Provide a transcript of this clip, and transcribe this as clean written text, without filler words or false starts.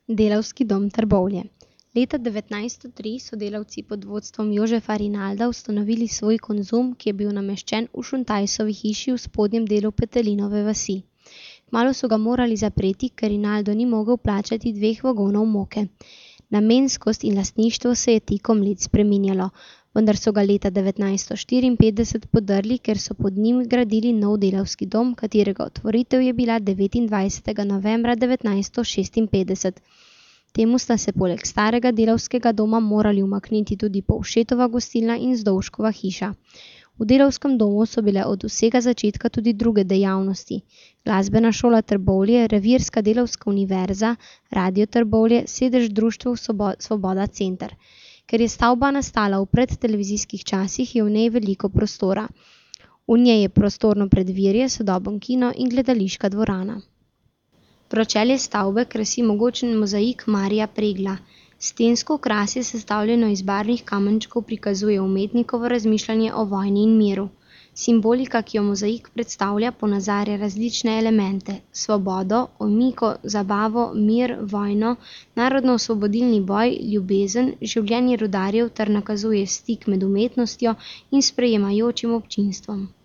Delavski dom Trbovlje. Leta 1903 so delavci pod vodstvom Jožefa Rinalda ustanovili svoj Konzum, ki je bil nameščen v Šuntajsovi hiši v spodnjem delu Petelinove vasi. Kmalu so ga morali zapreti, ker Rinaldo ni mogel plačati 2 vagonov moke. Namenskost in lastništvo se je tekom let spreminjalo, vendar so ga leta 1954 podrli, ker so pod njim gradili nov delavski dom, katerega otvoritev je bila 29. novembra 1956. Temu sta se poleg starega delavskega doma morali umakniti tudi Povšetova gostilna in Zdolškova hiša. V delavskem domu so bile od vsega začetka tudi druge dejavnosti. Glasbena šola Trbovlje, revirska delavska univerza, Radio Trbovlje, sedež društva Svoboda center. Ker je stavba nastala v predtelevizijskih časih, je v njej veliko prostora. V njej je prostorno predvirje, sodoben kino in gledališka dvorana. Pročelje stavbe krasi mogočen mozaik Marija Pregla. Stensko okrasje, sestavljeno iz barvnih kamenčkov, prikazuje umetnikovo razmišljanje o vojni in miru. Simbolika, ki jo mozaik predstavlja, ponazarja različne elemente: svobodo, omiko, zabavo, mir, vojno, narodno-osvobodilni boj, ljubezen, življenje rudarjev ter nakazuje stik med umetnostjo in sprejemajočim občinstvom.